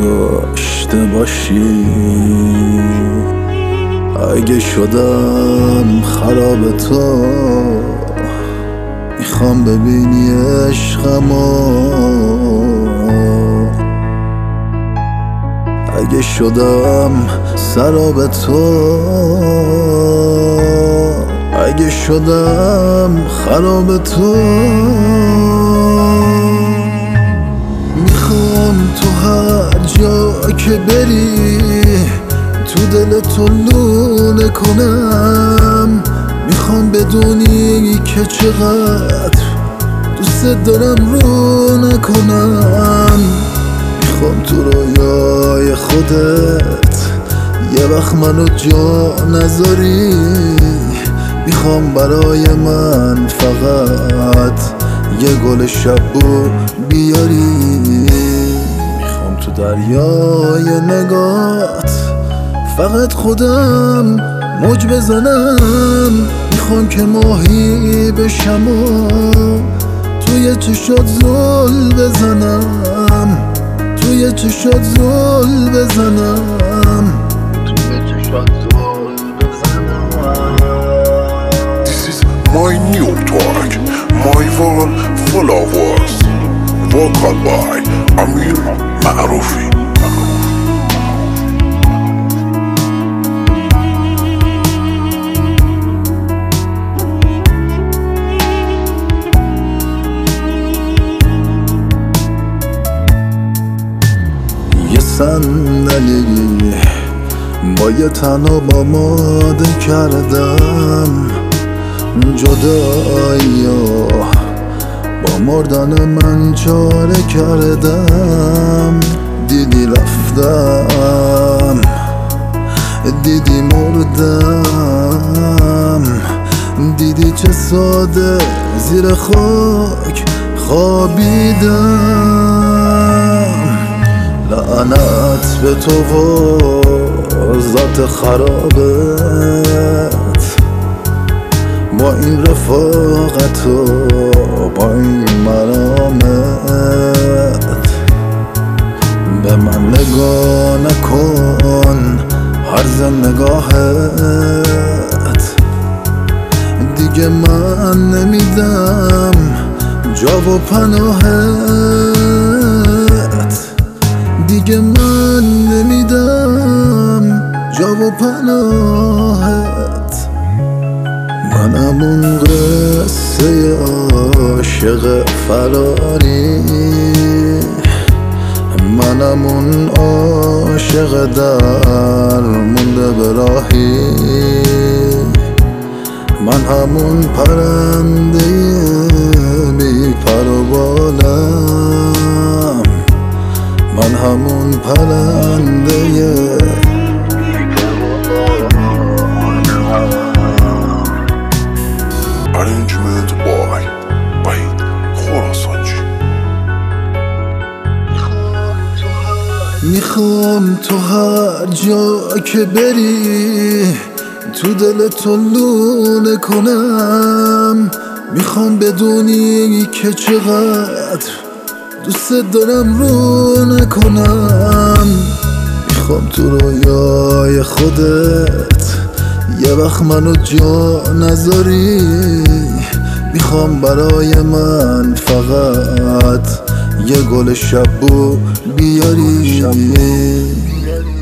داشته باشی. اگه شدم خراب تو، میخوام ببینی عشقمو. اگه شدم سراب تو، اگه شدم خراب تو، میخوام تو هر جا که بری تو دل تو لونه کنم. میخوام بدونی که چقدر دوست دارم رو نکنم. میخوام تو رویای خودت یه وقت منو جا نذاری. میخوام برای من فقط یه گل شبو بیاری. میخوام تو دریای نگات فقط خودم موج بزنم. میخوام که ماهی بشم و توی چشات زل بزنم. توی چشات زل بزنم. توی چشات زل بزنم. This is my new track, my world followers, vocal by Amir Ma'rufi. یه صندلی با یه تن آماده کردم. جدایی با مردن من چاره کردم. دیدی رفتم، دیدی مردم، دیدی چه ساده زیر خاک خوابیدم. لعنت به تو و ذات خرابت، با این رفاقت و با این مرامت. به من نگاه نکن هرز نگاهت. دیگه من نمیدم جا و پناهت. دیگه من نمیدم جا و پناهت. من همون قصه عاشق فراری، من همون عاشق در مونده به راهی. من همون پرنده بی پر و بالم. من همون پرنده Arrangement by Vahid Khorasanchi. میخوام تو هر جا که بری تو دل تو لونه کنم. میخوام بدونی که چقدر دوست دارم رو نکنم. میخوام تو رویای خودت یه وقت منو جا نذاری. میخوام برای من فقط یه گل شبو بیاری.